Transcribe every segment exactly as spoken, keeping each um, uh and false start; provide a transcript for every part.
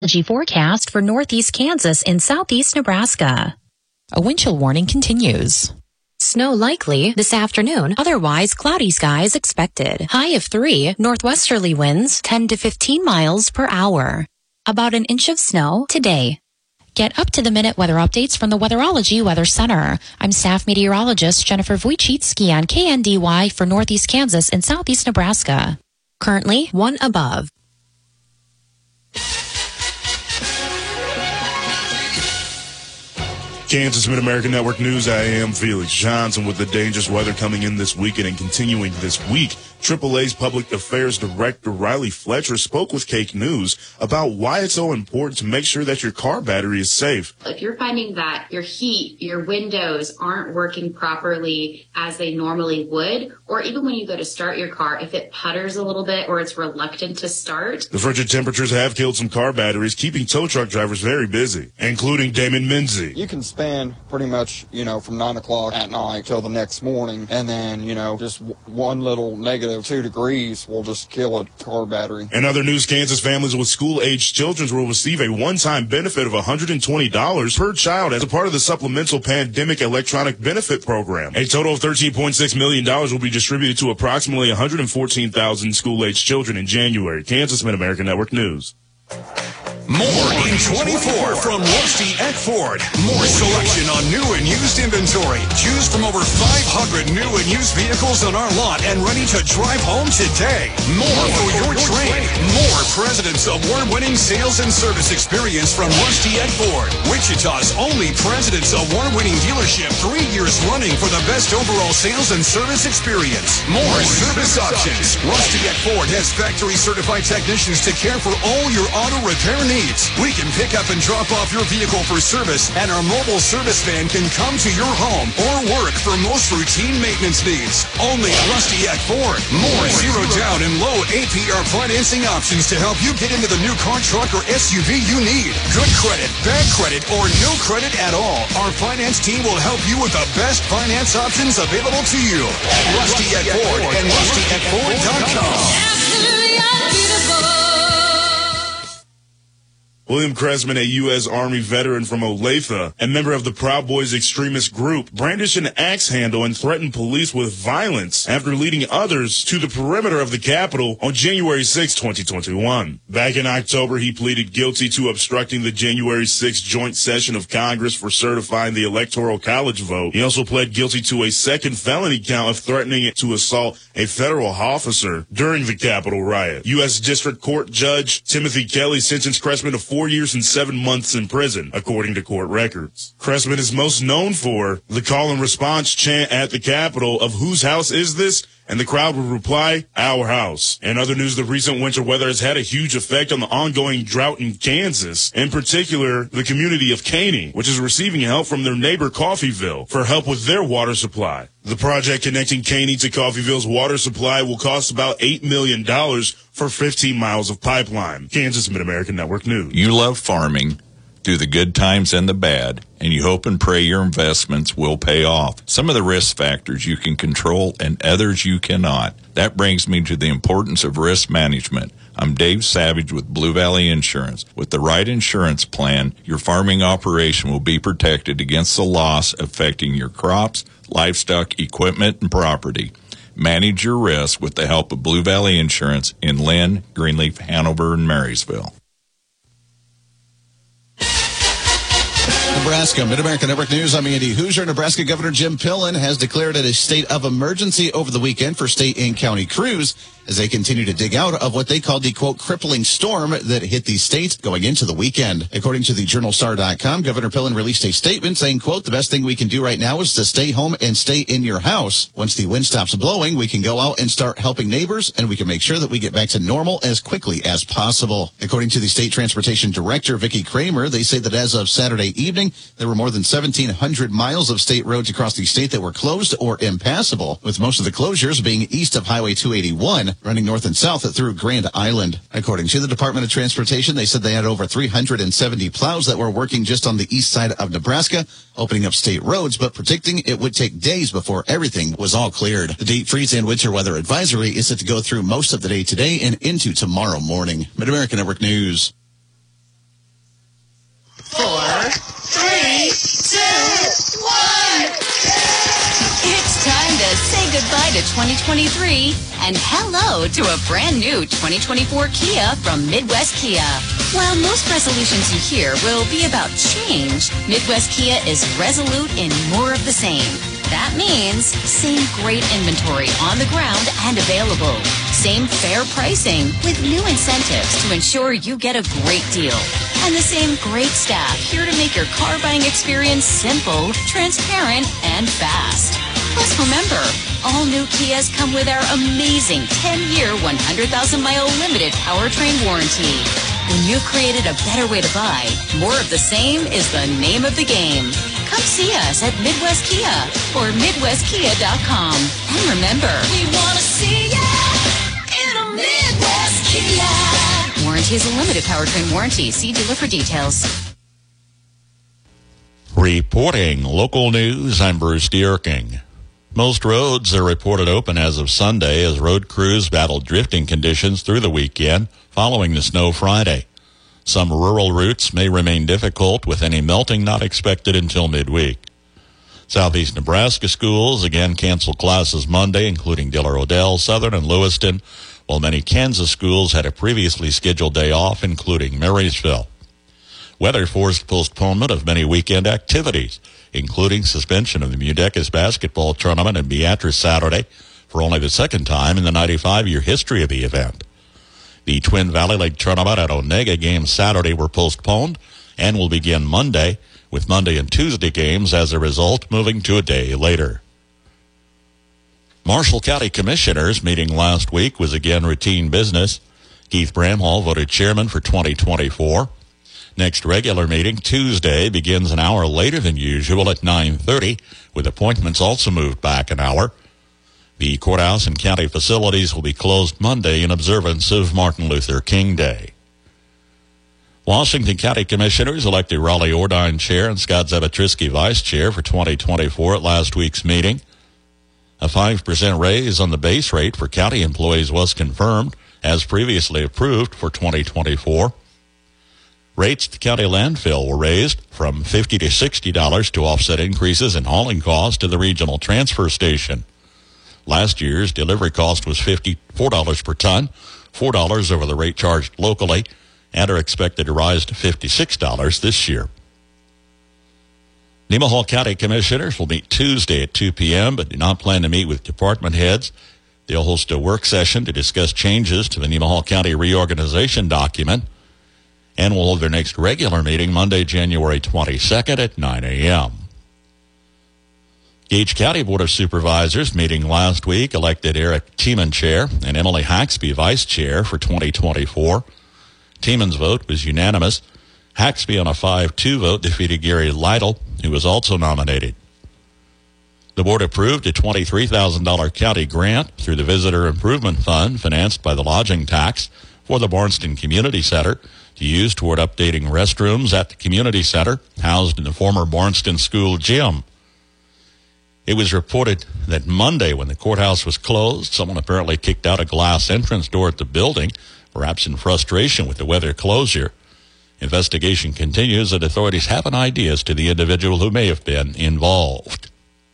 meteorology forecast for northeast Kansas and southeast Nebraska. A wind chill warning continues. Snow likely this afternoon, otherwise cloudy skies expected. High of three, northwesterly winds ten to fifteen miles per hour. About an inch of snow today. Get up-to-the-minute weather updates from the Weatherology Weather Center. I'm staff meteorologist Jennifer Wojcicki on K N D Y for northeast Kansas and southeast Nebraska. Currently, one above. Kansas Mid-American Network News, I am Felix Johnson with the dangerous weather coming in this weekend and continuing this week. triple A's Public Affairs Director Riley Fletcher spoke with Cake News about why it's so important to make sure that your car battery is safe. If you're finding that your heat, your windows aren't working properly as they normally would, or even when you go to start your car, if it putters a little bit or it's reluctant to start. The frigid temperatures have killed some car batteries, keeping tow truck drivers very busy, including Damon Menzie. You can spend pretty much, you know, from nine o'clock at night till the next morning, and then, you know, just w- one little negative two degrees will just kill a car battery. In other news, Kansas families with school-aged children will receive a one-time benefit of one hundred twenty dollars per child as a part of the Supplemental Pandemic Electronic Benefit Program. A total of thirteen point six million dollars will be distributed to approximately one hundred fourteen thousand school-aged children in January. Kansas Mid-American Network News. More in twenty-four from Rusty at Ford. More selection on new and used inventory. Choose from over five hundred new and used vehicles on our lot and ready to drive home today. More for your trade. More President's Award-winning sales and service experience from Rusty at Ford. Wichita's only President's Award-winning dealership, three years running for the best overall sales and service experience. More service options. Rusty at Ford has factory-certified technicians to care for all your auto repair needs. We can pick up and drop off your vehicle for service, and our mobile service van can come to your home or work for most routine maintenance needs. Only Rusty at Ford. More zero down and low A P R financing options to help you get into the new car, truck, or S U V you need. Good credit, bad credit, or no credit at all. Our finance team will help you with the best finance options available to you at Rusty at Ford and rusty at ford dot com. William Cressman, a U S Army veteran from Olathe and member of the Proud Boys extremist group, brandished an axe handle and threatened police with violence after leading others to the perimeter of the Capitol on January sixth, twenty twenty-one. Back in October, he pleaded guilty to obstructing the January sixth joint session of Congress for certifying the Electoral College vote. He also pled guilty to a second felony count of threatening to assault a federal officer during the Capitol riot. U S District Court Judge Timothy Kelly sentenced Cressman to four years and seven months in prison, according to court records. Cressman is most known for the call and response chant at the Capitol of "Whose house is this?" and the crowd would reply, "Our house." In other news, the recent winter weather has had a huge effect on the ongoing drought in Kansas, in particular the community of Caney, which is receiving help from their neighbor Coffeyville for help with their water supply. The project connecting Caney to Coffeyville's water supply will cost about eight million dollars for fifteen miles of pipeline. Kansas Mid-American Network News. You love farming, through the good times and the bad, and you hope and pray your investments will pay off. Some of the risk factors you can control and others you cannot. That brings me to the importance of risk management. I'm Dave Savage with Blue Valley Insurance. With the right insurance plan, your farming operation will be protected against the loss affecting your crops, livestock, equipment, and property. Manage your risk with the help of Blue Valley Insurance in Lynn, Greenleaf, Hanover, and Marysville. Nebraska, Mid-American Network News. I'm Andy Hoosier. Nebraska Governor Jim Pillen has declared it a state of emergency over the weekend for state and county crews as they continue to dig out of what they called the, quote, crippling storm that hit the state going into the weekend. According to the journal star dot com, Governor Pillen released a statement saying, quote, the best thing we can do right now is to stay home and stay in your house. Once the wind stops blowing, we can go out and start helping neighbors, and we can make sure that we get back to normal as quickly as possible. According to the state transportation director, Vicki Kramer, they say that as of Saturday evening, there were more than seventeen hundred miles of state roads across the state that were closed or impassable, with most of the closures being east of Highway two eighty-one, running north and south through Grand Island. According to the Department of Transportation, they said they had over three hundred seventy plows that were working just on the east side of Nebraska, opening up state roads, but predicting it would take days before everything was all cleared. The deep freeze and winter weather advisory is set to go through most of the day today and into tomorrow morning. Mid-American Network News. to twenty twenty-three and hello to a brand new twenty twenty-four Kia from Midwest Kia. While most resolutions you hear will be about change, Midwest Kia is resolute in more of the same. That means same great inventory on the ground and available. Same fair pricing with new incentives to ensure you get a great deal. And the same great staff here to make your car buying experience simple, transparent, and fast. Plus, remember, all new Kias come with our amazing ten-year, one hundred thousand mile limited powertrain warranty. When you've created a better way to buy, more of the same is the name of the game. Come see us at Midwest Kia or Midwest Kia dot com. And remember, we want to see ya in a Midwest Kia. Warranty is a limited powertrain warranty. See dealer for details. Reporting local news, I'm Bruce Dierking. Most roads are reported open as of Sunday as road crews battled drifting conditions through the weekend following the snow Friday. Some rural routes may remain difficult with any melting not expected until midweek. Southeast Nebraska schools again canceled classes Monday, including Diller-Odell, Southern, and Lewiston, while many Kansas schools had a previously scheduled day off, including Marysville. Weather forced postponement of many weekend activities, including suspension of the Mudecas basketball tournament in Beatrice Saturday for only the second time in the ninety-five-year history of the event. The Twin Valley League tournament at Onega games Saturday were postponed and will begin Monday, with Monday and Tuesday games as a result moving to a day later. Marshall County Commissioners meeting last week was again routine business. Keith Bramhall voted chairman for twenty twenty-four. Next regular meeting Tuesday begins an hour later than usual at nine thirty, with appointments also moved back an hour. The courthouse and county facilities will be closed Monday in observance of Martin Luther King Day. Washington County Commissioners elected Raleigh Ordine chair and Scott Zabatrisky vice chair for twenty twenty-four at last week's meeting. A five percent raise on the base rate for county employees was confirmed, as previously approved for twenty twenty-four. Rates at the county landfill were raised from fifty dollars to sixty dollars to offset increases in hauling costs to the regional transfer station. Last year's delivery cost was fifty-four dollars per ton, four dollars over the rate charged locally, and are expected to rise to fifty-six dollars this year. Nemaha County Commissioners will meet Tuesday at two p.m., but do not plan to meet with department heads. They'll host a work session to discuss changes to the Nemaha County reorganization document, and will hold their next regular meeting Monday, January twenty-second at nine a.m. Gage County Board of Supervisors meeting last week elected Eric Tiemann chair and Emily Haxby vice chair for twenty twenty-four. Tiemann's vote was unanimous. Haxby on a five two vote defeated Gary Lytle, who was also nominated. The board approved a twenty-three thousand dollars county grant through the Visitor Improvement Fund financed by the lodging tax for the Barnston Community Center to use toward updating restrooms at the community center housed in the former Barnston School gym. It was reported that Monday, when the courthouse was closed, someone apparently kicked out a glass entrance door at the building, perhaps in frustration with the weather closure. Investigation continues, and authorities have an idea as to the individual who may have been involved.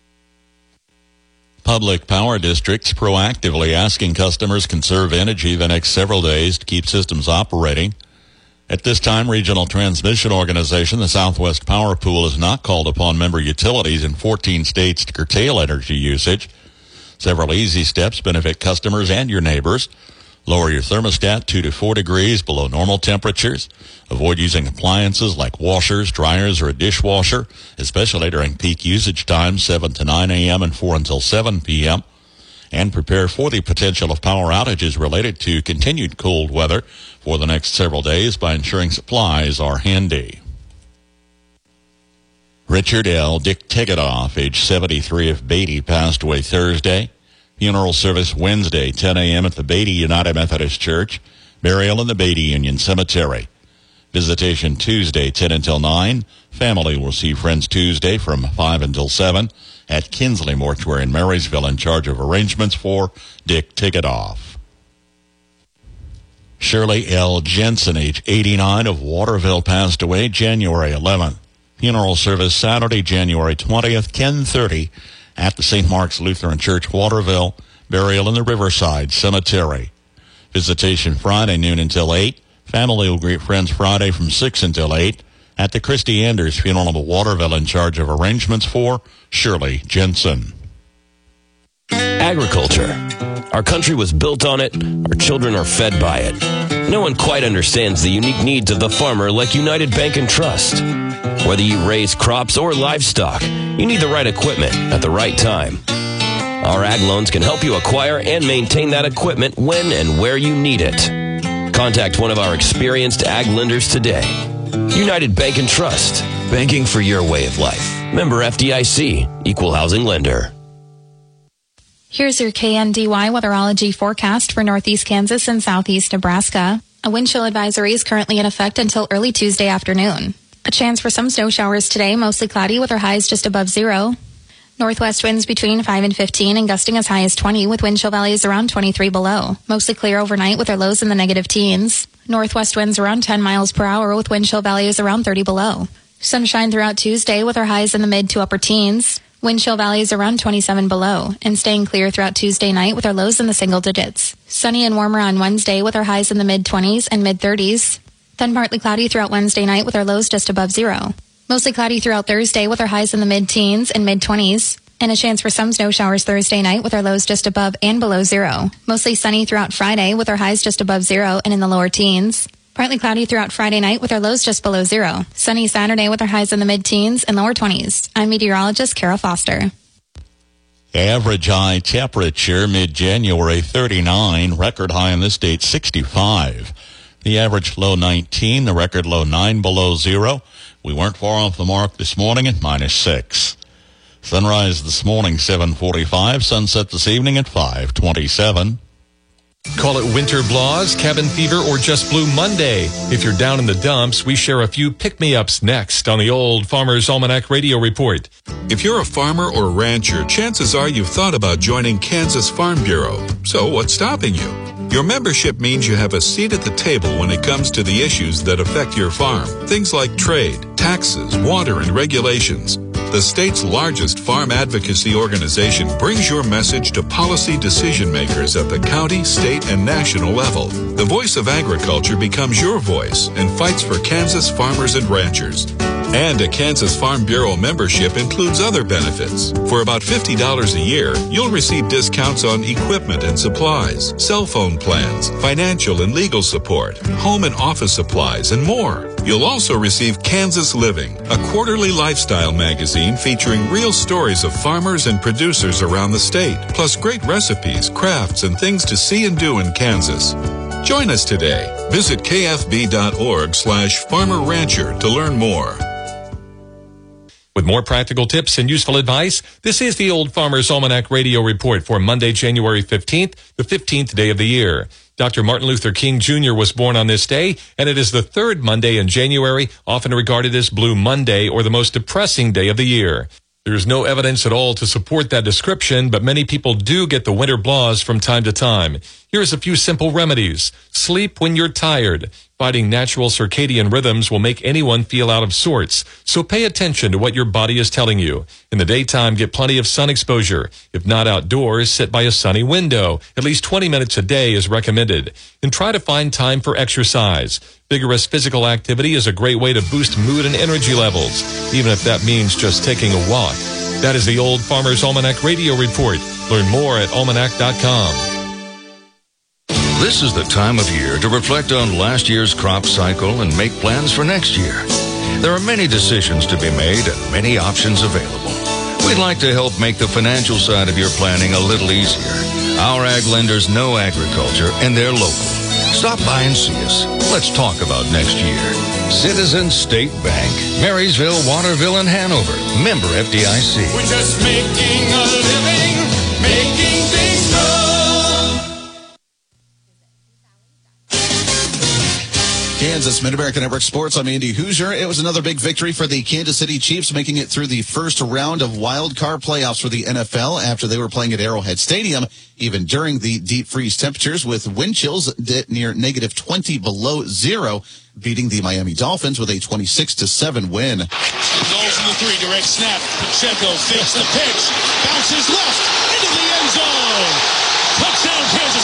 Public power districts proactively asking customers conserve energy the next several days to keep systems operating. At this time, Regional Transmission Organization, the Southwest Power Pool, has not called upon member utilities in fourteen states to curtail energy usage. Several easy steps benefit customers and your neighbors. Lower your thermostat two to four degrees below normal temperatures. Avoid using appliances like washers, dryers, or a dishwasher, especially during peak usage times, seven to nine a.m. and four until seven p.m. And prepare for the potential of power outages related to continued cold weather for the next several days by ensuring supplies are handy. Richard L. Dick Tegedoff, age seventy-three, of Beatty, passed away Thursday. Funeral service Wednesday, ten a.m. at the Beatty United Methodist Church. Burial in the Beatty Union Cemetery. Visitation Tuesday, ten until nine. Family will see friends Tuesday from five until seven at Kinsley Mortuary in Marysville, in charge of arrangements for Dick Tegedoff. Shirley L. Jensen, age eighty-nine, of Waterville, passed away January eleventh. Funeral service Saturday, January twentieth, ten thirty, at the Saint Mark's Lutheran Church, Waterville. Burial in the Riverside Cemetery. Visitation Friday, noon until eight. Family will greet friends Friday from six until eight. At the Christy Anders Funeral of Waterville, in charge of arrangements for Shirley Jensen. Agriculture. Our country was built on it. Our children are fed by it. No one quite understands the unique needs of the farmer like United Bank and Trust. Whether you raise crops or livestock, you need the right equipment at the right time. Our ag loans can help you acquire and maintain that equipment when and where you need it. Contact one of our experienced ag lenders today. United Bank and Trust. Banking for your way of life. Member F D I C. Equal housing lender. Here's your K N D Y weatherology forecast for northeast Kansas and southeast Nebraska. A wind chill advisory is currently in effect until early Tuesday afternoon. A chance for some snow showers today, mostly cloudy with our highs just above zero. Northwest winds between five and fifteen and gusting as high as twenty with wind chill values around twenty-three below. Mostly clear overnight with our lows in the negative teens. Northwest winds around ten miles per hour with wind chill values around thirty below. Sunshine throughout Tuesday with our highs in the mid to upper teens. Wind chill values around twenty-seven below, and staying clear throughout Tuesday night with our lows in the single digits. Sunny and warmer on Wednesday with our highs in the mid-twenties and mid-thirties. Then partly cloudy throughout Wednesday night with our lows just above zero. Mostly cloudy throughout Thursday with our highs in the mid-teens and mid-twenties. And a chance for some snow showers Thursday night with our lows just above and below zero. Mostly sunny throughout Friday with our highs just above zero and in the lower teens. Partly cloudy throughout Friday night with our lows just below zero. Sunny Saturday with our highs in the mid-teens and lower twenties. I'm meteorologist Kara Foster. Average high temperature mid-January thirty-nine. Record high in this date sixty-five. The average low nineteen. The record low nine below zero. We weren't far off the mark this morning at minus six. Sunrise this morning seven forty-five. Sunset this evening at five twenty-seven. Call it winter blahs, cabin fever, or just Blue Monday. If you're down in the dumps, we share a few pick-me-ups next on the Old Farmer's Almanac Radio Report. If you're a farmer or rancher, chances are you've thought about joining Kansas Farm Bureau. So what's stopping you? Your membership means you have a seat at the table when it comes to the issues that affect your farm. Things like trade, taxes, water, and regulations. The state's largest farm advocacy organization brings your message to policy decision makers at the county, state, and national level. The voice of agriculture becomes your voice and fights for Kansas farmers and ranchers. And a Kansas Farm Bureau membership includes other benefits. For about fifty dollars a year, you'll receive discounts on equipment and supplies, cell phone plans, financial and legal support, home and office supplies, and more. You'll also receive Kansas Living, a quarterly lifestyle magazine featuring real stories of farmers and producers around the state, plus great recipes, crafts, and things to see and do in Kansas. Join us today. Visit kfb.org slash farmer rancher to learn more. With more practical tips and useful advice, this is the Old Farmer's Almanac Radio Report for Monday, January fifteenth, the fifteenth day of the year. Doctor Martin Luther King Junior was born on this day, and it is the third Monday in January, often regarded as Blue Monday or the most depressing day of the year. There's no evidence at all to support that description, but many people do get the winter blahs from time to time. Here's a few simple remedies. Sleep when you're tired. Fighting natural circadian rhythms will make anyone feel out of sorts, so pay attention to what your body is telling you. In the daytime, get plenty of sun exposure. If not outdoors, sit by a sunny window. At least twenty minutes a day is recommended. And try to find time for exercise. Vigorous physical activity is a great way to boost mood and energy levels, even if that means just taking a walk. That is the Old Farmer's Almanac Radio Report. Learn more at almanac dot com. This is the time of year to reflect on last year's crop cycle and make plans for next year. There are many decisions to be made and many options available. We'd like to help make the financial side of your planning a little easier. Our ag lenders know agriculture and they're local. Stop by and see us. Let's talk about next year. Citizens State Bank, Marysville, Waterville, and Hanover. Member F D I C. We're just making a living, making things good. Kansas Mid-American Network Sports. I'm Andy Hoosier. It was another big victory for the Kansas City Chiefs, making it through the first round of wild card playoffs for the N F L after they were playing at Arrowhead Stadium, even during the deep freeze temperatures with wind chills near negative twenty below zero, beating the Miami Dolphins with a twenty-six to seven win. Goal from the three, direct snap. Pacheco fakes the pitch, bounces left into the end zone.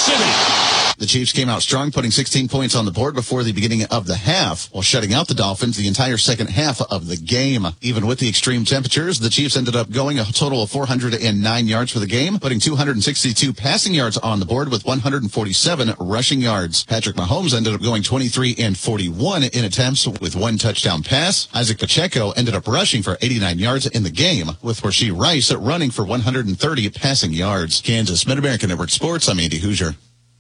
City. The Chiefs came out strong, putting sixteen points on the board before the beginning of the half, while shutting out the Dolphins the entire second half of the game. Even with the extreme temperatures, the Chiefs ended up going a total of four hundred nine yards for the game, putting two hundred sixty-two passing yards on the board with one hundred forty-seven rushing yards. Patrick Mahomes ended up going twenty-three and forty-one in attempts with one touchdown pass. Isaac Pacheco ended up rushing for eighty-nine yards in the game, with Rashee Rice running for one hundred thirty passing yards. Kansas, Mid-American Network Sports, I'm Andy Hoosier.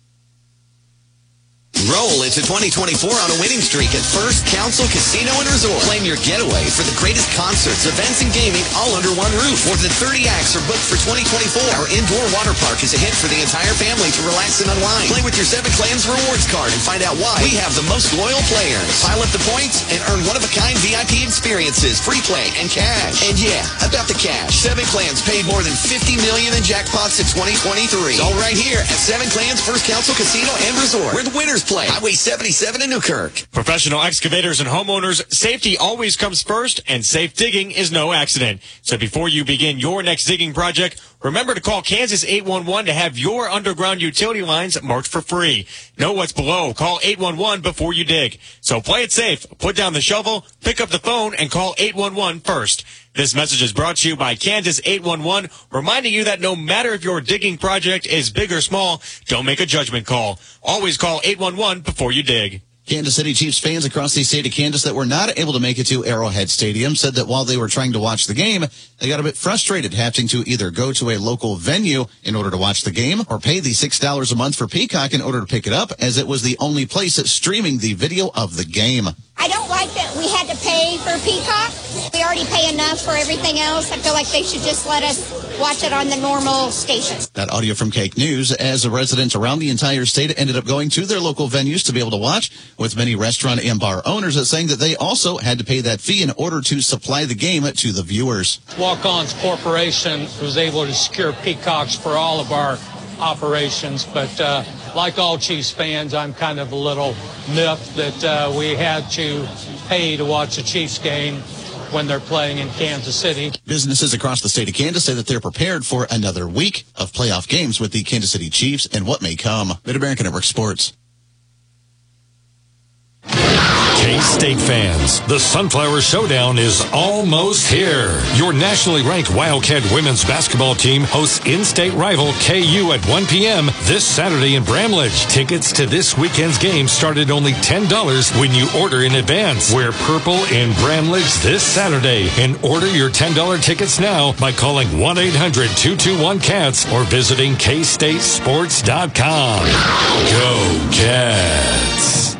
Roll into twenty twenty-four on a winning streak at First Council Casino and Resort. Claim your getaway for the greatest concerts, events, and gaming all under one roof. More than thirty acts are booked for twenty twenty-four. Our indoor water park is a hit for the entire family to relax and unwind. Play with your Seven Clans rewards card and find out why we have the most loyal players. Pile up the points and earn one-of-a-kind V I P experiences, free play, and cash. And yeah, about the cash. Seven Clans paid more than fifty million dollars in jackpots in twenty twenty-three. It's all right here at Seven Clans First Council Casino and Resort, where the winners play. Highway seventy-seven in Newkirk. Professional excavators and homeowners, safety always comes first, and safe digging is no accident. So before you begin your next digging project, remember to call Kansas eight one one to have your underground utility lines marked for free. Know what's below. Call eight one one before you dig. So play it safe. Put down the shovel, pick up the phone, and call eight one one first. This message is brought to you by Kansas eight one one, reminding you that no matter if your digging project is big or small, don't make a judgment call. Always call eight one one before you dig. Kansas City Chiefs fans across the state of Kansas that were not able to make it to Arrowhead Stadium said that while they were trying to watch the game, they got a bit frustrated having to either go to a local venue in order to watch the game or pay the six dollars a month for Peacock in order to pick it up, as it was the only place that's streaming the video of the game. I don't like that we had to pay for Peacock. We already pay enough for everything else. I feel like they should just let us watch it on the normal stations. That audio from Cake News, as the residents around the entire state ended up going to their local venues to be able to watch, with many restaurant and bar owners that saying that they also had to pay that fee in order to supply the game to the viewers. Walk-Ons Corporation was able to secure Peacocks for all of our operations, but uh, like all Chiefs fans, I'm kind of a little miffed that uh, we had to pay to watch a Chiefs game when they're playing in Kansas City. Businesses across the state of Kansas say that they're prepared for another week of playoff games with the Kansas City Chiefs and what may come. Mid-American Network Sports. K-State fans, the Sunflower Showdown is almost here. Your nationally ranked Wildcat women's basketball team hosts in-state rival K U at one p.m. this Saturday in Bramlage. Tickets to this weekend's game start at only ten dollars when you order in advance. Wear purple in Bramlage this Saturday and order your ten dollars tickets now by calling one eight hundred two two one cats or visiting k state sports dot com. Go Cats!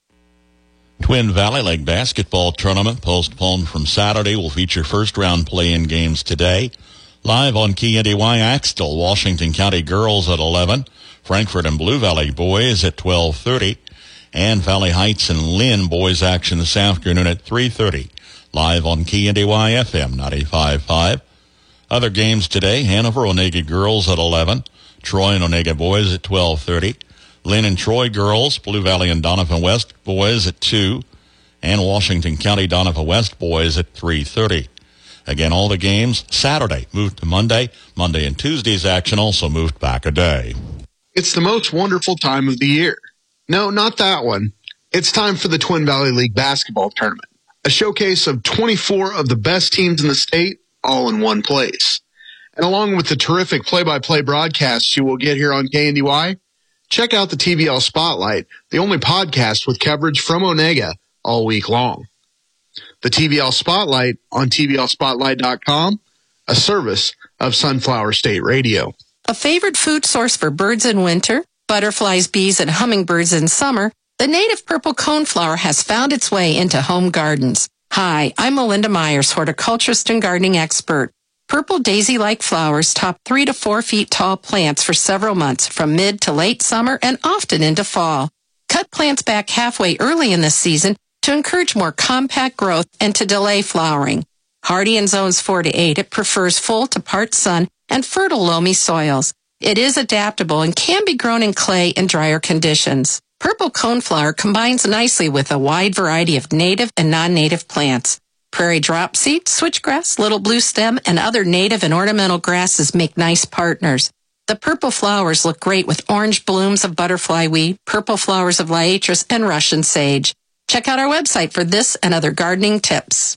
Twin Valley League basketball tournament postponed from Saturday will feature first-round play-in games today. Live on K N D Y, Axtell, Washington County girls at eleven. Frankfort and Blue Valley boys at twelve thirty. And Valley Heights and Lynn boys action this afternoon at three thirty. Live on K N D Y F M ninety-five point five. Other games today, Hanover Onega girls at eleven. Troy and Onega boys at twelve thirty. Lynn and Troy girls, Blue Valley and Donovan West boys at two, and Washington County Donovan West boys at three thirty. Again, all the games Saturday moved to Monday. Monday and Tuesday's action also moved back a day. It's the most wonderful time of the year. No, not that one. It's time for the Twin Valley League basketball tournament, a showcase of twenty-four of the best teams in the state all in one place. And along with the terrific play-by-play broadcasts you will get here on K N D Y, check out the T V L Spotlight, the only podcast with coverage from Onega all week long. The T V L Spotlight on T V L spotlight dot com, a service of Sunflower State Radio. A favorite food source for birds in winter, butterflies, bees, and hummingbirds in summer, the native purple coneflower has found its way into home gardens. Hi, I'm Melinda Myers, horticulturist and gardening expert. Purple daisy-like flowers top three to four feet tall plants for several months, from mid to late summer and often into fall. Cut plants back halfway early in the season to encourage more compact growth and to delay flowering. Hardy in zones four to eight, it prefers full to part sun and fertile loamy soils. It is adaptable and can be grown in clay and drier conditions. Purple coneflower combines nicely with a wide variety of native and non-native plants. Prairie dropseed, switchgrass, little blue stem, and other native and ornamental grasses make nice partners. The purple flowers look great with orange blooms of butterfly weed, purple flowers of liatris, and Russian sage. Check out our website for this and other gardening tips.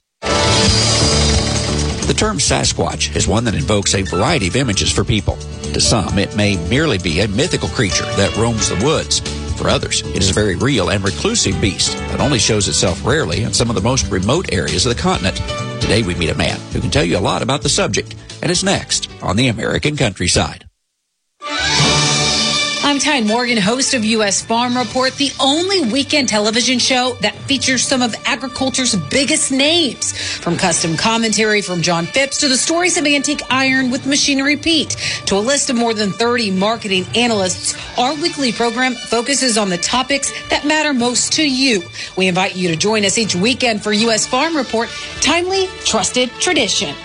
The term Sasquatch is one that invokes a variety of images for people. To some, it may merely be a mythical creature that roams the woods. For others, it is a very real and reclusive beast that only shows itself rarely in some of the most remote areas of the continent. Today we meet a man who can tell you a lot about the subject, and is next on the American Countryside. I'm Tyne Morgan, host of U S Farm Report, the only weekend television show that features some of agriculture's biggest names. From custom commentary from John Phipps to the stories of antique iron with Machinery Pete to a list of more than thirty marketing analysts, our weekly program focuses on the topics that matter most to you. We invite you to join us each weekend for U S Farm Report, timely, trusted tradition.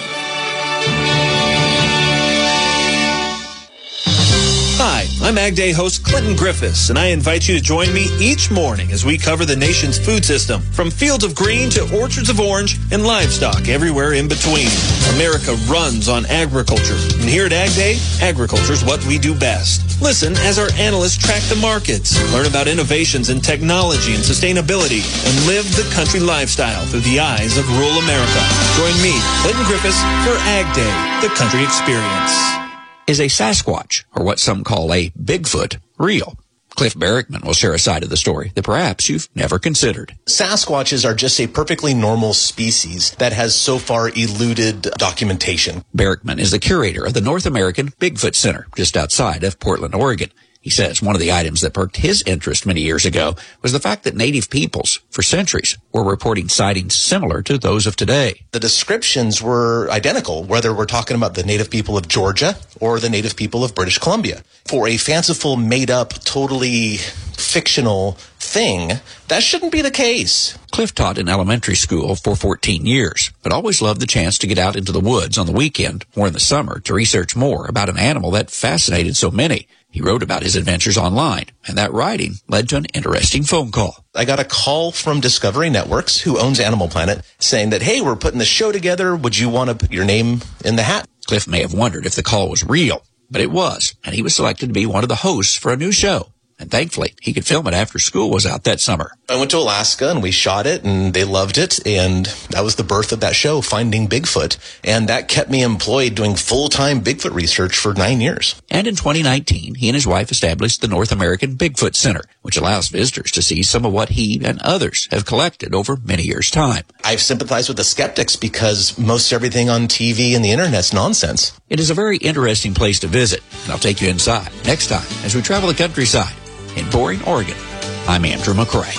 Hi, I'm Ag Day host Clinton Griffiths, and I invite you to join me each morning as we cover the nation's food system, from fields of green to orchards of orange and livestock everywhere in between. America runs on agriculture, and here at Ag Day, agriculture is what we do best. Listen as our analysts track the markets, learn about innovations in technology and sustainability, and live the country lifestyle through the eyes of rural America. Join me, Clinton Griffiths, for Ag Day, the country experience. Is a Sasquatch, or what some call a Bigfoot, real? Cliff Barackman will share a side of the story that perhaps you've never considered. Sasquatches are just a perfectly normal species that has so far eluded documentation. Barackman is the curator of the North American Bigfoot Center, just outside of Portland, Oregon. He says one of the items that perked his interest many years ago was the fact that native peoples, for centuries, were reporting sightings similar to those of today. The descriptions were identical, whether we're talking about the native people of Georgia or the native people of British Columbia. For a fanciful, made-up, totally fictional thing, that shouldn't be the case. Cliff taught in elementary school for fourteen years, but always loved the chance to get out into the woods on the weekend or in the summer to research more about an animal that fascinated so many. He wrote about his adventures online, and that writing led to an interesting phone call. I got a call from Discovery Networks, who owns Animal Planet, saying that, hey, we're putting the show together. Would you want to put your name in the hat? Cliff may have wondered if the call was real, but it was, and he was selected to be one of the hosts for a new show. And thankfully, he could film it after school was out that summer. I went to Alaska and we shot it and they loved it. And that was the birth of that show, Finding Bigfoot. And that kept me employed doing full-time Bigfoot research for nine years. And in twenty nineteen, he and his wife established the North American Bigfoot Center, which allows visitors to see some of what he and others have collected over many years' time. I've sympathized with the skeptics because most everything on T V and the internet's nonsense. It is a very interesting place to visit, and I'll take you inside next time as we travel the countryside. In Boring, Oregon, I'm Andrew McCrae.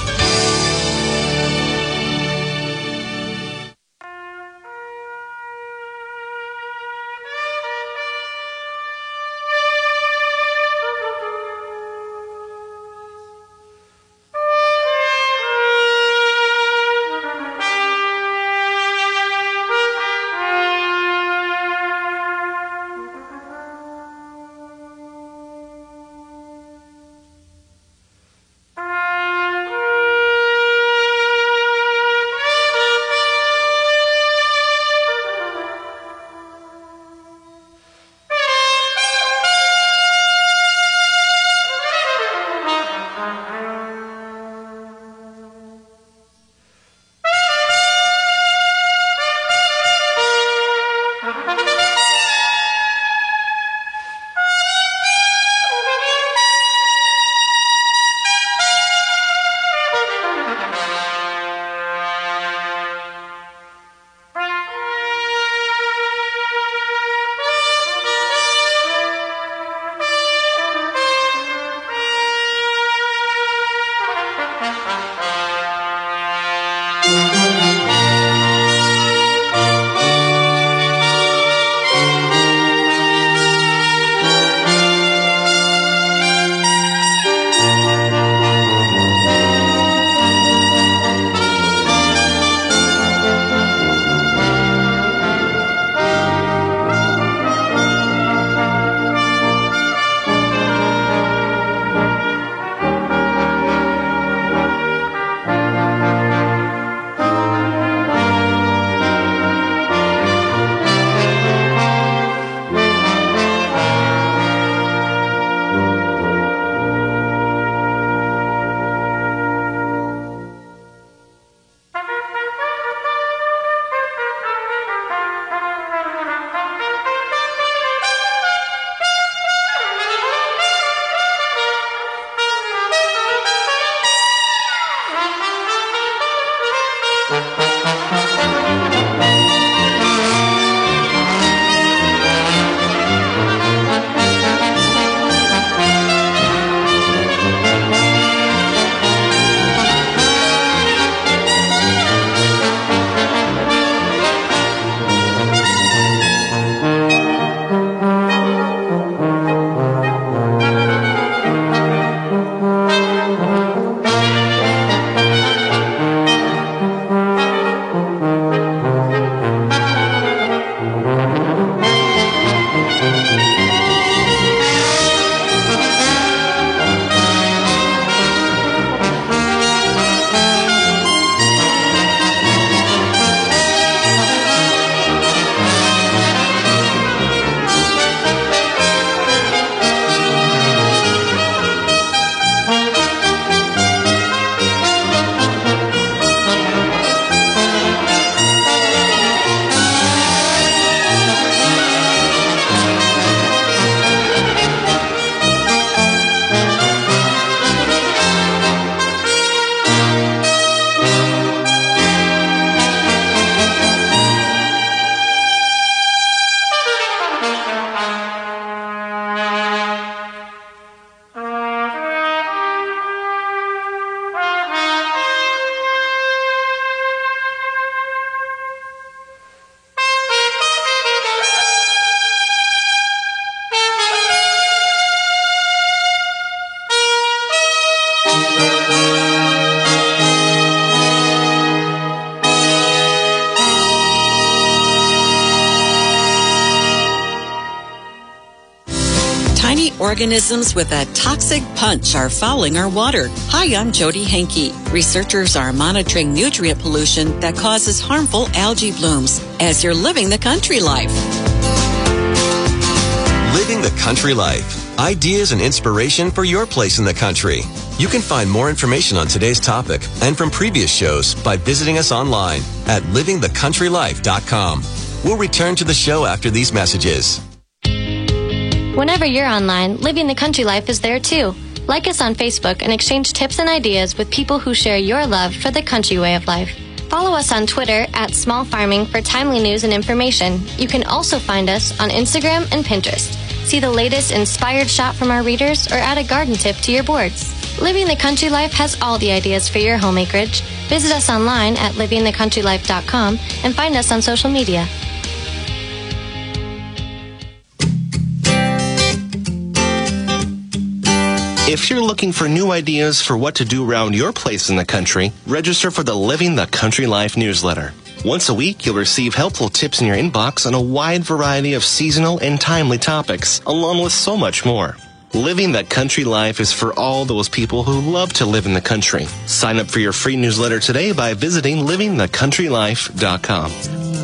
Organisms with a toxic punch are fouling our water. Hi, I'm Jody Henke. Researchers are monitoring nutrient pollution that causes harmful algae blooms as you're living the country life. Living the country life. Ideas and inspiration for your place in the country. You can find more information on today's topic and from previous shows by visiting us online at living the country life dot com. We'll return to the show after these messages. Whenever you're online, Living the Country Life is there too. Like us on Facebook and exchange tips and ideas with people who share your love for the country way of life. Follow us on Twitter at Small Farming for timely news and information. You can also find us on Instagram and Pinterest. See the latest inspired shot from our readers or add a garden tip to your boards. Living the Country Life has all the ideas for your home acreage. Visit us online at living the country life dot com and find us on social media. If you're looking for new ideas for what to do around your place in the country, register for the Living the Country Life newsletter. Once a week, you'll receive helpful tips in your inbox on a wide variety of seasonal and timely topics, along with so much more. Living the Country Life is for all those people who love to live in the country. Sign up for your free newsletter today by visiting living the country life dot com.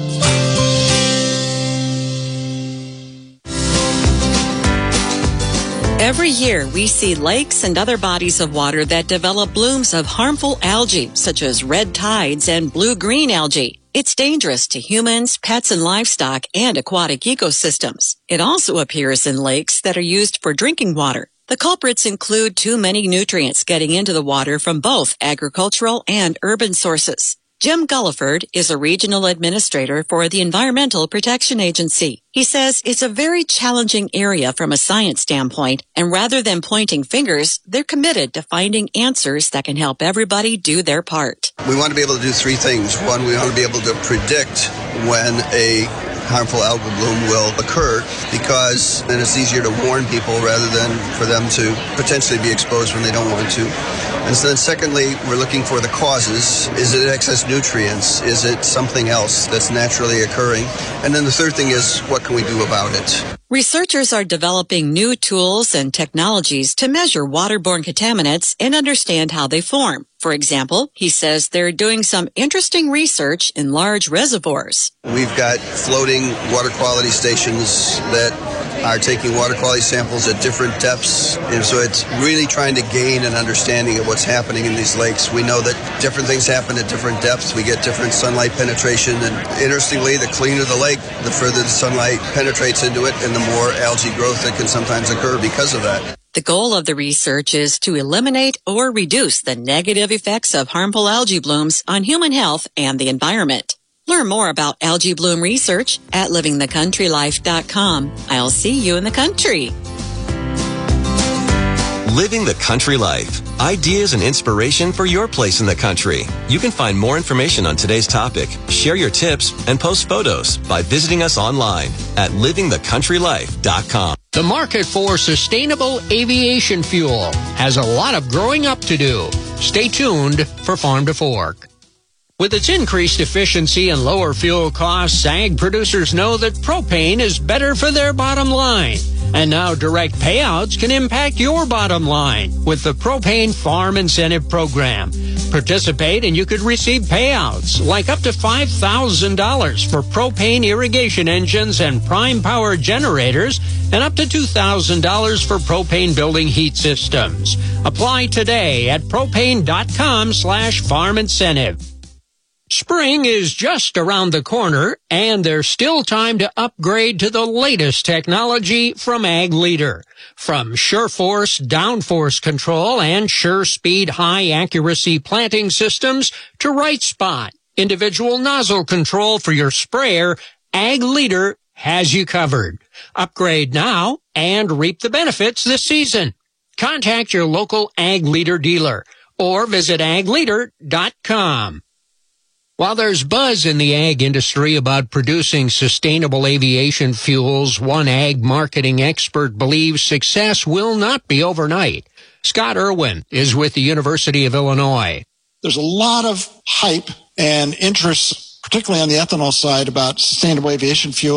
Every year, we see lakes and other bodies of water that develop blooms of harmful algae, such as red tides and blue-green algae. It's dangerous to humans, pets, and livestock and aquatic ecosystems. It also appears in lakes that are used for drinking water. The culprits include too many nutrients getting into the water from both agricultural and urban sources. Jim Gulliford is a regional administrator for the Environmental Protection Agency. He says it's a very challenging area from a science standpoint, and rather than pointing fingers, they're committed to finding answers that can help everybody do their part. We want to be able to do three things. One, we want to be able to predict when a harmful algal bloom will occur, because then it's easier to warn people rather than for them to potentially be exposed when they don't want to. And so then secondly, we're looking for the causes. Is it excess nutrients? Is it something else that's naturally occurring? And then the third thing is, what can we do about it? Researchers are developing new tools and technologies to measure waterborne contaminants and understand how they form. For example, he says they're doing some interesting research in large reservoirs. We've got floating water quality stations that are taking water quality samples at different depths. And so it's really trying to gain an understanding of what's happening in these lakes. We know that different things happen at different depths. We get different sunlight penetration. And interestingly, the cleaner the lake, the further the sunlight penetrates into it and the more algae growth that can sometimes occur because of that. The goal of the research is to eliminate or reduce the negative effects of harmful algae blooms on human health and the environment. Learn more about algae bloom research at living the country life dot com. I'll see you in the country. Living the Country Life. Ideas and inspiration for your place in the country. You can find more information on today's topic, share your tips, and post photos by visiting us online at living the country life dot com. The market for sustainable aviation fuel has a lot of growing up to do. Stay tuned for Farm to Fork. With its increased efficiency and lower fuel costs, ag producers know that propane is better for their bottom line. And now direct payouts can impact your bottom line with the Propane Farm Incentive Program. Participate and you could receive payouts like up to five thousand dollars for propane irrigation engines and prime power generators and up to two thousand dollars for propane building heat systems. Apply today at propane.com slash farm incentive. Spring is just around the corner, and there's still time to upgrade to the latest technology from Ag Leader. From SureForce downforce control and SureSpeed high accuracy planting systems to Right Spot, individual nozzle control for your sprayer, Ag Leader has you covered. Upgrade now and reap the benefits this season. Contact your local Ag Leader dealer or visit ag leader dot com. While there's buzz in the ag industry about producing sustainable aviation fuels, one ag marketing expert believes success will not be overnight. Scott Irwin is with the University of Illinois. There's a lot of hype and interest, particularly on the ethanol side, about sustainable aviation fuel.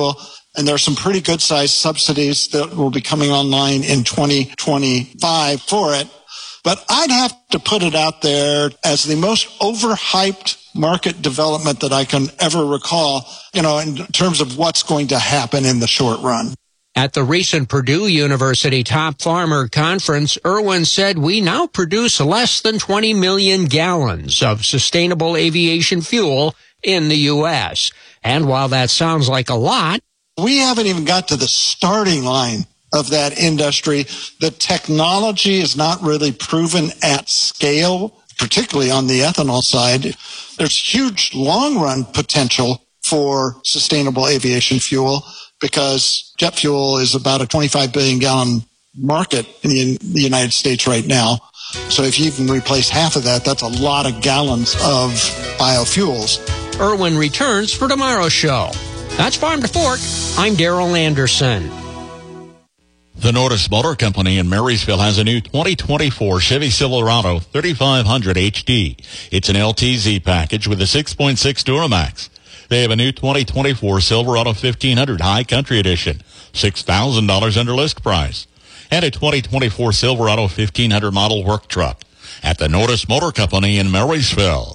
And there are some pretty good-sized subsidies that will be coming online in twenty twenty-five for it. But I'd have to put it out there as the most overhyped market development that I can ever recall, you know, in terms of what's going to happen in the short run. At the recent Purdue University Top Farmer Conference, Irwin said we now produce less than twenty million gallons of sustainable aviation fuel in the U S. And while that sounds like a lot, we haven't even got to the starting line of that industry. The technology is not really proven at scale, particularly on the ethanol side. There's huge long-run potential for sustainable aviation fuel because jet fuel is about a twenty-five billion gallon market in the, the United States right now. So if you even replace half of that, that's a lot of gallons of biofuels. Irwin returns for tomorrow's show. That's Farm to Fork. I'm Darrell Anderson. The Nordis Motor Company in Marysville has a new twenty twenty-four Chevy Silverado thirty-five hundred H D. It's an L T Z package with a six point six Duramax. They have a new twenty twenty-four Silverado fifteen hundred High Country Edition, six thousand dollars under list price. And a twenty twenty-four Silverado fifteen hundred model work truck at the Nordis Motor Company in Marysville.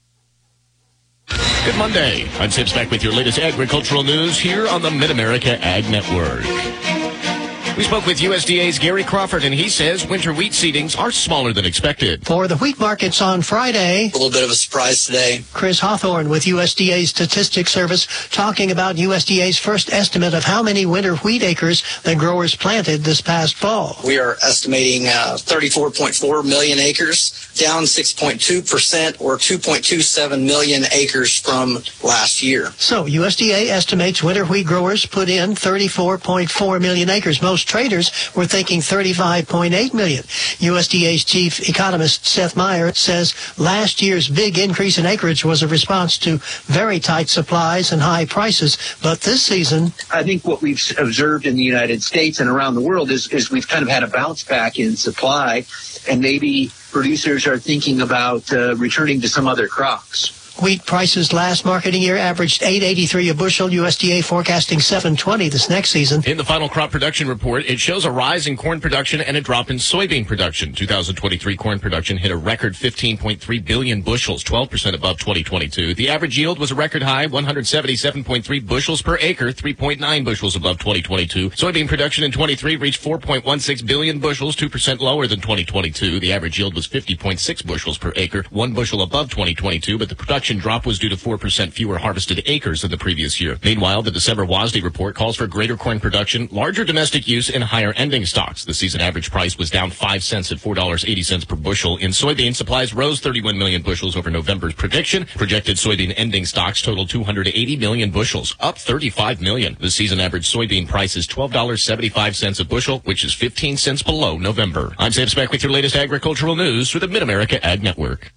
Good Monday. I'm Sim Speck with your latest agricultural news here on the Mid-America Ag Network. We spoke with U S D A's Gary Crawford, and he says winter wheat seedings are smaller than expected. For the wheat markets on Friday, a little bit of a surprise today. Chris Hawthorne with U S D A's Statistics Service talking about U S D A's first estimate of how many winter wheat acres the growers planted this past fall. We are estimating uh, thirty-four point four million acres, down six point two percent or two point two seven million acres from last year. So U S D A estimates winter wheat growers put in thirty-four point four million acres. Most traders were thinking thirty-five point eight million. U S D A's chief economist Seth Meyer says last year's big increase in acreage was a response to very tight supplies and high prices. But this season, I think what we've observed in the United States and around the world is, is we've kind of had a bounce back in supply, and maybe producers are thinking about uh, returning to some other crops. Wheat prices last marketing year averaged eight eighty-three a bushel. U S D A forecasting seven twenty this next season. In the final crop production report, it shows a rise in corn production and a drop in soybean production. two thousand twenty-three corn production hit a record fifteen point three billion bushels, twelve percent above twenty twenty-two. The average yield was a record high, one hundred seventy-seven point three bushels per acre, three point nine bushels above twenty twenty-two. Soybean production in twenty-three reached four point one six billion bushels, two percent lower than twenty twenty-two. The average yield was fifty point six bushels per acre, one bushel above twenty twenty-two, but the production drop was due to four percent fewer harvested acres than the previous year. Meanwhile, the December WASDE report calls for greater corn production, larger domestic use, and higher ending stocks. The season average price was down five cents at four dollars and eighty cents per bushel. In soybean, supplies rose thirty-one million bushels over November's prediction. Projected soybean ending stocks totaled two hundred eighty million bushels, up thirty-five million. The season average soybean price is twelve dollars and seventy-five cents a bushel, which is fifteen cents below November. I'm Sam Speck with your latest agricultural news for the Mid-America Ag Network.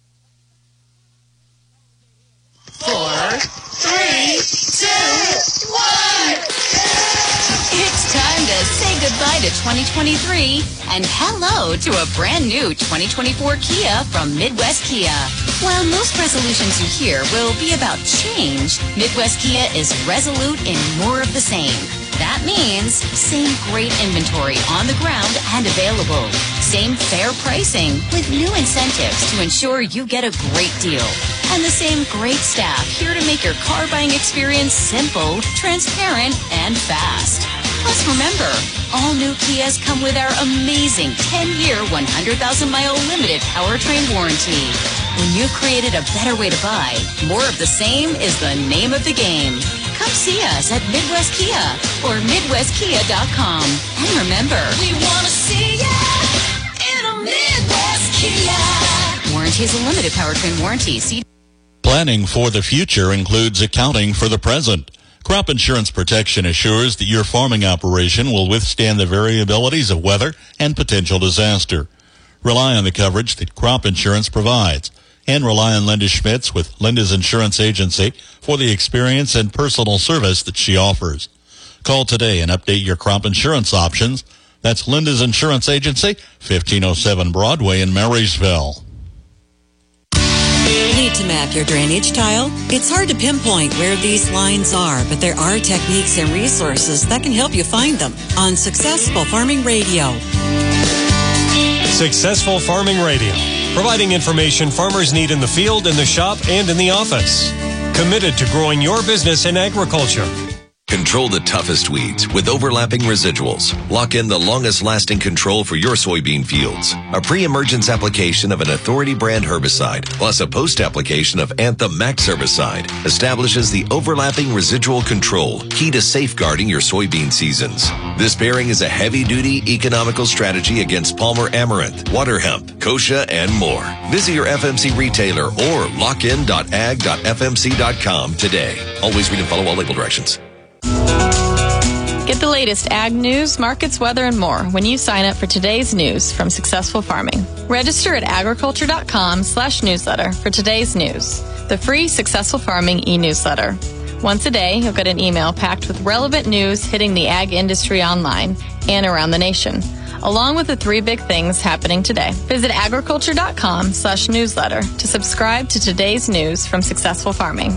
Four, three, two, one. It's time to say goodbye to twenty twenty-three and hello to a brand new twenty twenty-four Kia from Midwest Kia. While most resolutions you hear will be about change, Midwest Kia is resolute in more of the same. That means same great inventory on the ground and available. Same fair pricing with new incentives to ensure you get a great deal. And the same great staff here to make your car buying experience simple, transparent, and fast. Plus remember, all new Kias come with our amazing ten-year, one hundred thousand mile limited powertrain warranty. When you've created a better way to buy, more of the same is the name of the game. Come see us at Midwest Kia or Midwest Kia dot com. And remember, we want to see ya in a Midwest Kia. Warranty is a limited powertrain warranty. See. Planning for the future includes accounting for the present. Crop Insurance Protection assures that your farming operation will withstand the variabilities of weather and potential disaster. Rely on the coverage that Crop Insurance provides, and rely on Linda Schmitz with Linda's Insurance Agency for the experience and personal service that she offers. Call today and update your crop insurance options. That's Linda's Insurance Agency, fifteen oh seven Broadway in Marysville. Need to map your drainage tile? It's hard to pinpoint where these lines are, but there are techniques and resources that can help you find them on Successful Farming Radio. Successful Farming Radio, providing information farmers need in the field, in the shop, and in the office. Committed to growing your business in agriculture. Control the toughest weeds with overlapping residuals. Lock in the longest-lasting control for your soybean fields. A pre-emergence application of an Authority brand herbicide plus a post-application of Anthem Max herbicide establishes the overlapping residual control, key to safeguarding your soybean seasons. This pairing is a heavy-duty, economical strategy against Palmer amaranth, water hemp, kochia, and more. Visit your F M C retailer or lockin dot ag dot f m c dot com today. Always read and follow all label directions. Get the latest ag news, markets, weather, and more when you sign up for today's news from Successful Farming. Register at agriculture.com slash newsletter for today's news, the free Successful Farming e-newsletter. Once a day, you'll get an email packed with relevant news hitting the ag industry online and around the nation, along with the three big things happening today. Visit agriculture.com slash newsletter to subscribe to today's news from Successful Farming.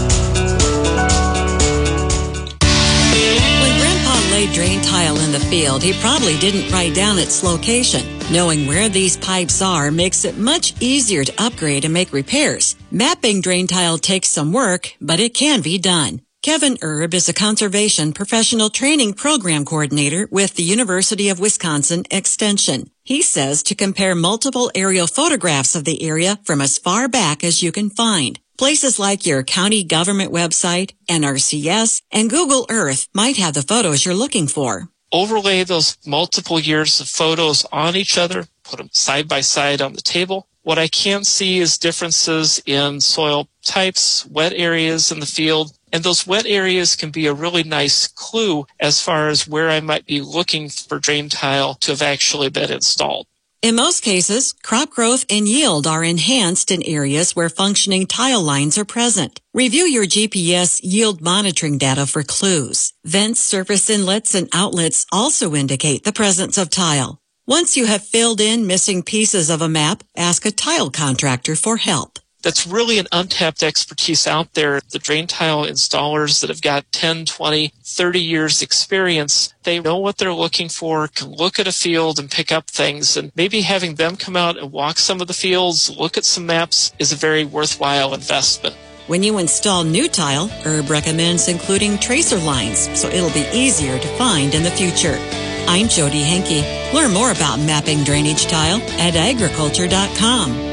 Laid drain tile in the field, he probably didn't write down its location. Knowing where these pipes are makes it much easier to upgrade and make repairs. Mapping drain tile takes some work, but it can be done. Kevin Erb is a conservation professional training program coordinator with the University of Wisconsin Extension. He says to compare multiple aerial photographs of the area from as far back as you can find. Places like your county government website, N R C S, and Google Earth might have the photos you're looking for. Overlay those multiple years of photos on each other, put them side by side on the table. What I can see is differences in soil types, wet areas in the field, and those wet areas can be a really nice clue as far as where I might be looking for drain tile to have actually been installed. In most cases, crop growth and yield are enhanced in areas where functioning tile lines are present. Review your G P S yield monitoring data for clues. Vents, surface inlets, and outlets also indicate the presence of tile. Once you have filled in missing pieces of a map, ask a tile contractor for help. That's really an untapped expertise out there. The drain tile installers that have got ten, twenty, thirty years experience, they know what they're looking for, can look at a field and pick up things, and maybe having them come out and walk some of the fields, look at some maps is a very worthwhile investment. When you install new tile, Erb recommends including tracer lines so it'll be easier to find in the future. I'm Jody Henke. Learn more about mapping drainage tile at agriculture dot com.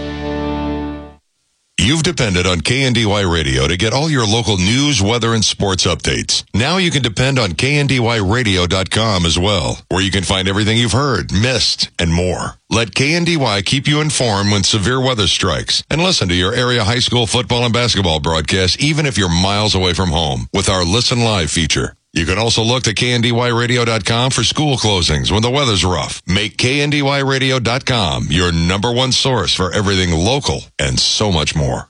You've depended on K N D Y Radio to get all your local news, weather, and sports updates. Now you can depend on K N D Y radio dot com as well, where you can find everything you've heard, missed, and more. Let K N D Y keep you informed when severe weather strikes, and listen to your area high school football and basketball broadcasts even if you're miles away from home with our Listen Live feature. You can also look to K N D Y radio dot com for school closings when the weather's rough. Make K N D Y radio dot com your number one source for everything local and so much more.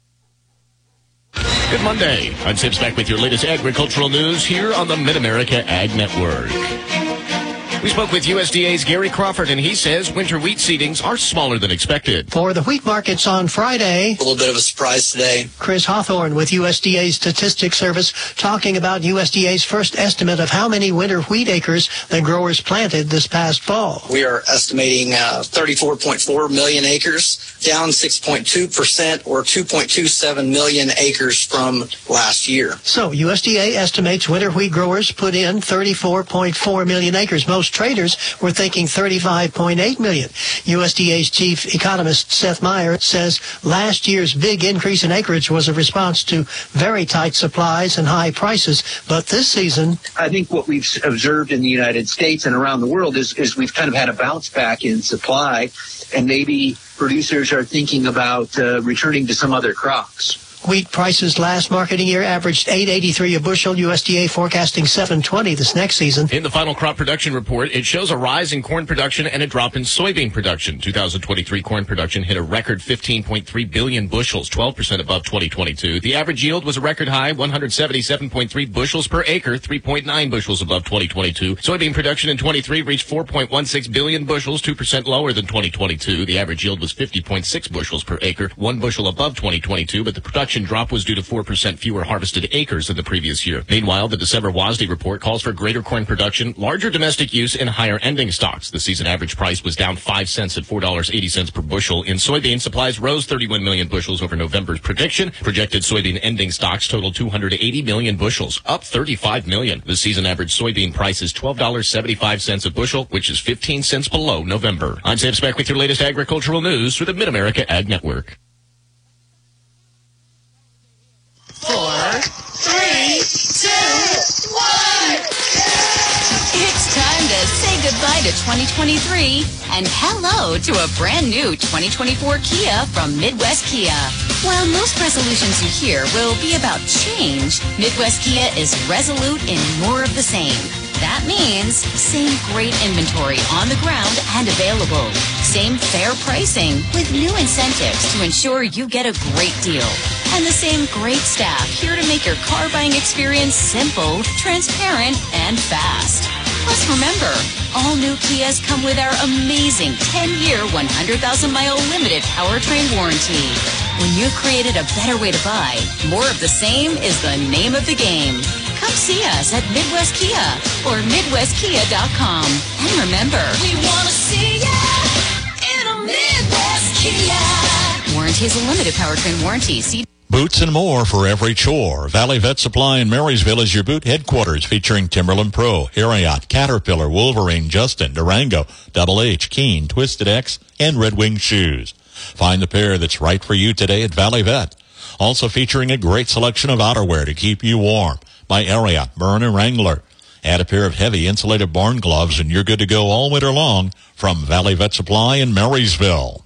Good Monday. I'm Tim Speck with your latest agricultural news here on the Mid-America Ag Network. We spoke with U S D A's Gary Crawford, and he says winter wheat seedings are smaller than expected. For the wheat markets on Friday, A little bit of a surprise today. Chris Hawthorne with U S D A's Statistics Service talking about U S D A's first estimate of how many winter wheat acres the growers planted this past fall. We are estimating uh, thirty-four point four million acres, down six point two percent or two point two seven million acres from last year. So U S D A estimates winter wheat growers put in thirty-four point four million acres. Most traders were thinking thirty-five point eight million. U S D A's chief economist Seth Meyer says last year's big increase in acreage was a response to very tight supplies and high prices. But this season, I think what we've observed in the United States and around the world is, is we've kind of had a bounce back in supply, and maybe producers are thinking about uh, returning to some other crops. Wheat prices last marketing year averaged eight eighty-three a bushel. U S D A forecasting seven twenty this next season. In the final crop production report, it shows a rise in corn production and a drop in soybean production. two thousand twenty-three corn production hit a record fifteen point three billion bushels, twelve percent above twenty twenty-two. The average yield was a record high, one hundred seventy-seven point three bushels per acre, three point nine bushels above twenty twenty-two. Soybean production in twenty-three reached four point one six billion bushels, two percent lower than twenty twenty-two. The average yield was fifty point six bushels per acre, one bushel above twenty twenty-two, but the production drop was due to four percent fewer harvested acres than the previous year. Meanwhile, the December W A S D report calls for greater corn production, larger domestic use, and higher ending stocks. The season average price was down five cents at four dollars and eighty cents per bushel. In soybean, supplies rose thirty-one million bushels over November's prediction. Projected soybean ending stocks totaled two hundred eighty million bushels, up thirty-five million. The season average soybean price is twelve dollars and seventy-five cents a bushel, which is fifteen cents below November. I'm Sam Speck with your latest agricultural news for the Mid-America Ag Network. Four, three, two, one. It's time to say goodbye to twenty twenty-three and hello to a brand new twenty twenty-four Kia from Midwest Kia. While most resolutions you hear will be about change, Midwest Kia is resolute in more of the same. That means same great inventory on the ground and available. Same fair pricing with new incentives to ensure you get a great deal. And the same great staff here to make your car buying experience simple, transparent, and fast. Plus remember, all new Kias come with our amazing ten-year, one hundred thousand mile limited powertrain warranty. When you've created a better way to buy, more of the same is the name of the game. Come see us at Midwest Kia or midwest kia dot com. And remember, We want to see ya in a Midwest Kia. warranty is a limited powertrain warranty. See Boots and more for every chore. Valley Vet Supply in Marysville is your boot headquarters, featuring Timberland Pro, Harriot, Caterpillar, Wolverine, Justin, Durango, Double H, Keen, Twisted X, and Red Wing shoes. Find the pair that's right for you today at Valley Vet. Also featuring a great selection of outerwear to keep you warm by Harriot, Byrne, and Wrangler. Add a pair of heavy insulated barn gloves and you're good to go all winter long from Valley Vet Supply in Marysville.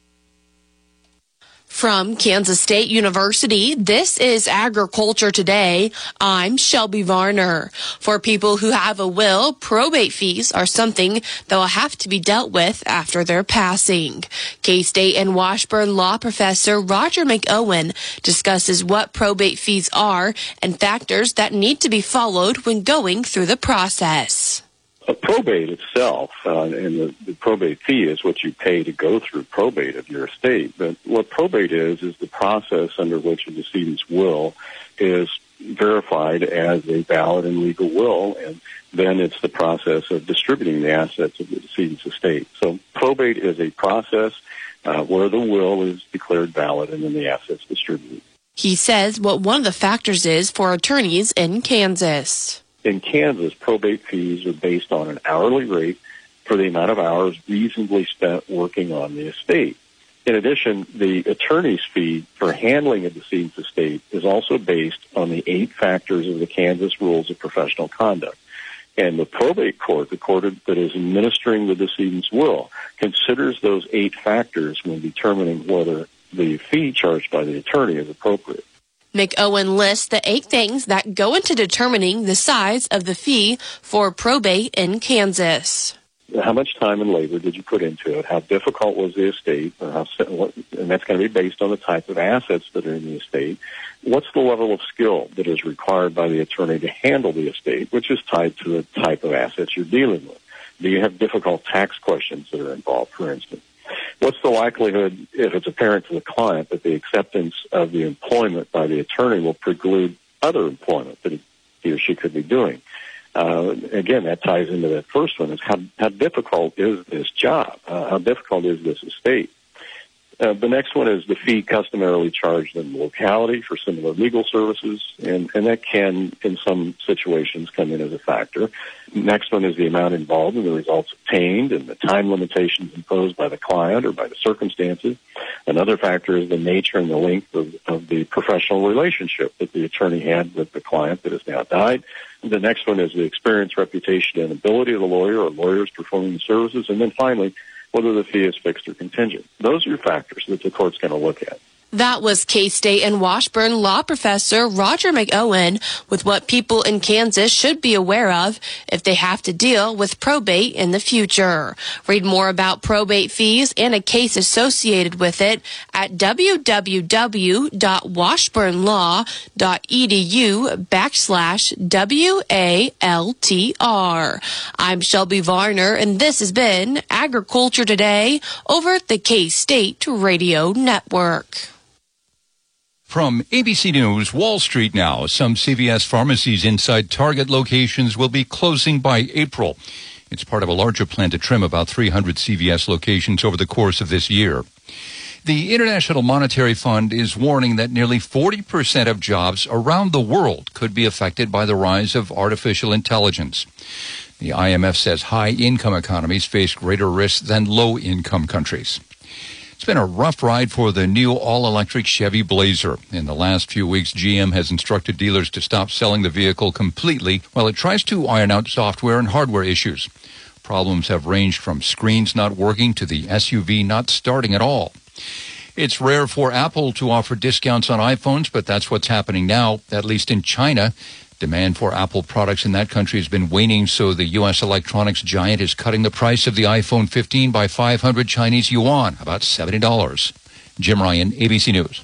From Kansas State University, this is Agriculture Today. I'm Shelby Varner. For people who have a will, probate fees are something that will have to be dealt with after their passing. K-State and Washburn law professor Roger McOwen discusses what probate fees are and factors that need to be followed when going through the process. A probate itself, uh, and the, the probate fee is what you pay to go through probate of your estate. But what probate is, is the process under which a decedent's will is verified as a valid and legal will, and then it's the process of distributing the assets of the decedent's estate. So probate is a process uh, where the will is declared valid and then the assets distributed. He says what one of the factors is for attorneys in Kansas. In Kansas, probate fees are based on an hourly rate for the amount of hours reasonably spent working on the estate. In addition, the attorney's fee for handling a decedent's estate is also based on the eight factors of the Kansas Rules of Professional Conduct. And the probate court, the court that is administering the decedent's will, considers those eight factors when determining whether the fee charged by the attorney is appropriate. McOwen lists the eight things that go into determining the size of the fee for probate in Kansas. How much time and labor did you put into it? How difficult was the estate? Or how, and that's going to be based on the type of assets that are in the estate. What's the level of skill that is required by the attorney to handle the estate, which is tied to the type of assets you're dealing with? Do you have difficult tax questions that are involved, for instance? What's the likelihood, if it's apparent to the client, that the acceptance of the employment by the attorney will preclude other employment that he or she could be doing? Uh, again, that ties into that first one, is how, how difficult is this job? Uh, how difficult is this estate? Uh, the next one is the fee customarily charged in the locality for similar legal services, and, and that can, in some situations, come in as a factor. Next one is the amount involved and the results obtained and the time limitations imposed by the client or by the circumstances. Another factor is the nature and the length of, of the professional relationship that the attorney had with the client that has now died. The next one is the experience, reputation, and ability of the lawyer or lawyers performing the services. And then finally, whether the fee is fixed or contingent. Those are factors that the court's going to look at. That was K-State and Washburn law professor Roger McOwen with what people in Kansas should be aware of if they have to deal with probate in the future. Read more about probate fees and a case associated with it at www.washburnlaw.edu backslash W A L T R. I'm Shelby Varner, and this has been Agriculture Today over the K-State Radio Network. From A B C News, Wall Street now. Some C V S pharmacies inside Target locations will be closing by April. It's part of a larger plan to trim about three hundred C V S locations over the course of this year. The International Monetary Fund is warning that nearly forty percent of jobs around the world could be affected by the rise of artificial intelligence. The I M F says high-income economies face greater risks than low-income countries. It's been a rough ride for the new all-electric Chevy Blazer. In the last few weeks, G M has instructed dealers to stop selling the vehicle completely while it tries to iron out software and hardware issues. Problems have ranged from screens not working to the S U V not starting at all. It's rare for Apple to offer discounts on iPhones, but that's what's happening now, at least in China. Demand for Apple products in that country has been waning, so the U S electronics giant is cutting the price of the iPhone fifteen by five hundred Chinese yuan, about seventy dollars. Jim Ryan, A B C News.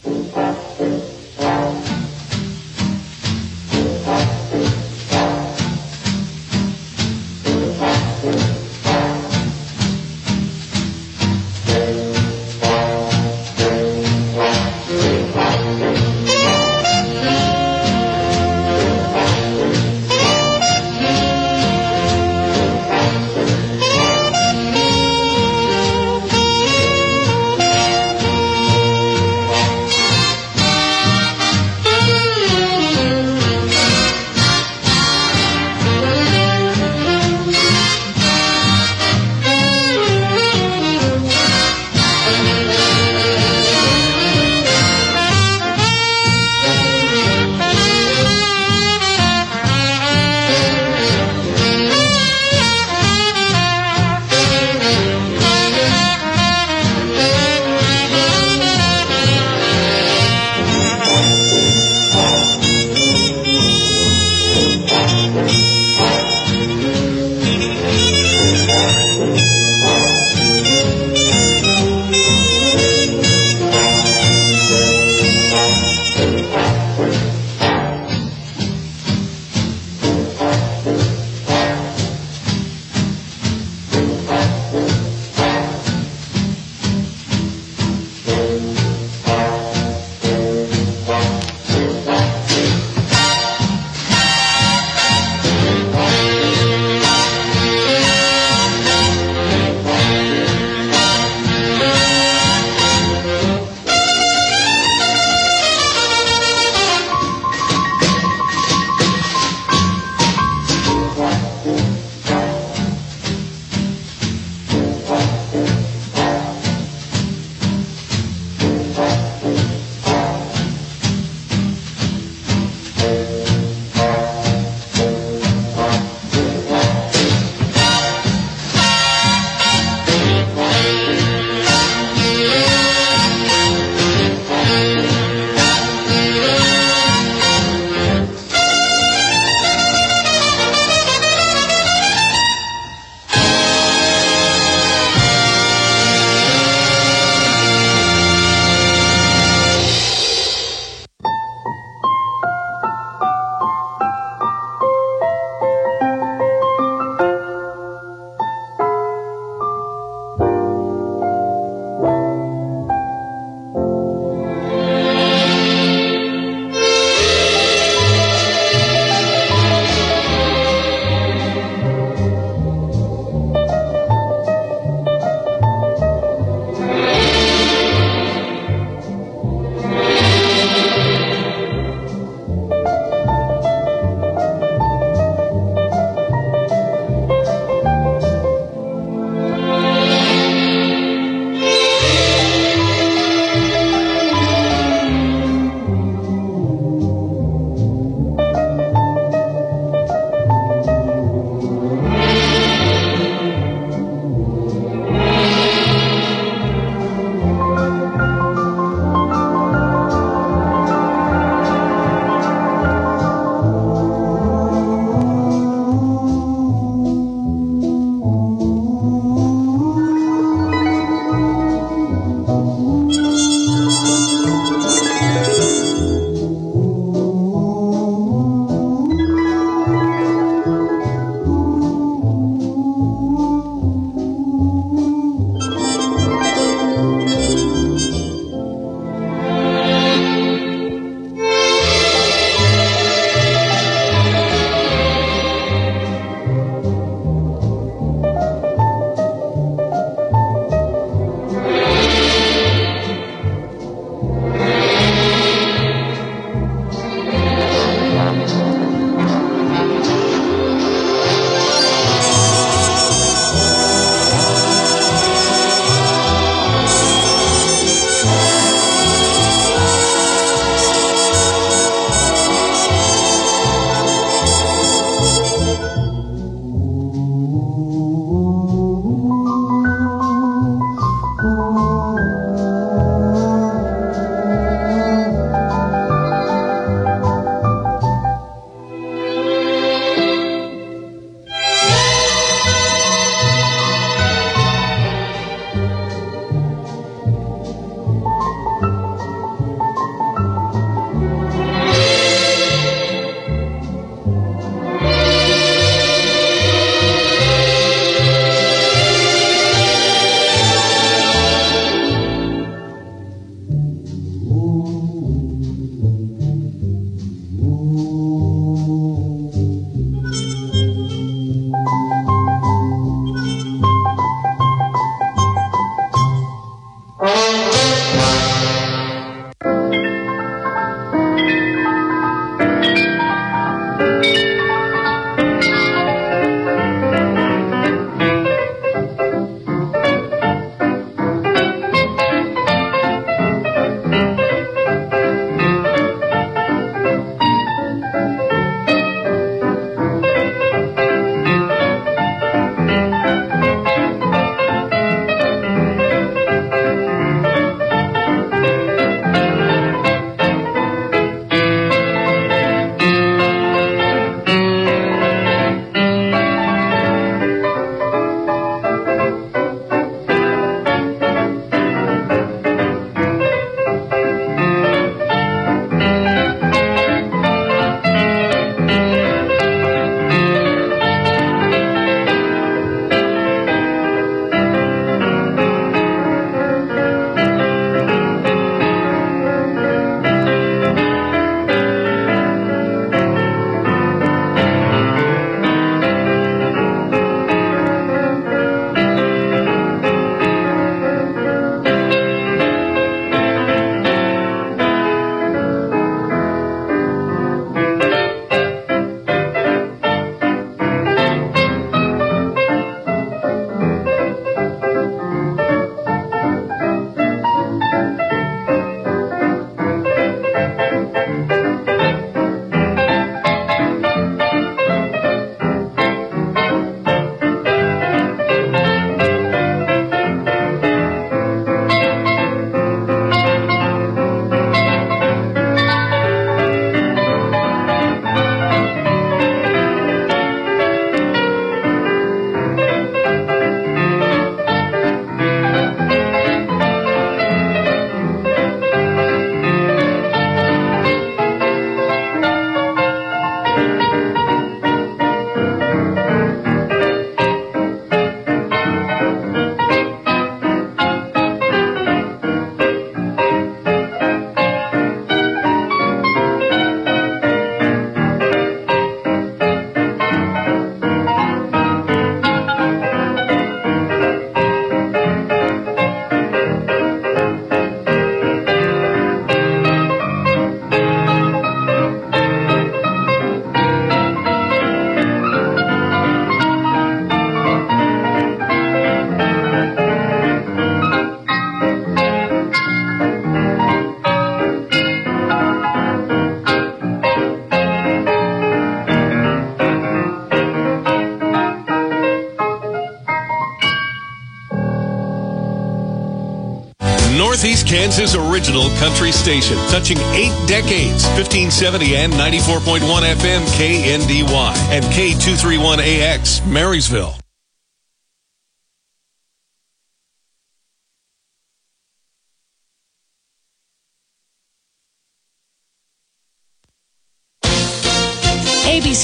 Northeast Kansas original country station, touching eight decades. fifteen seventy and ninety-four point one F M K N D Y and K two thirty-one A X, Marysville.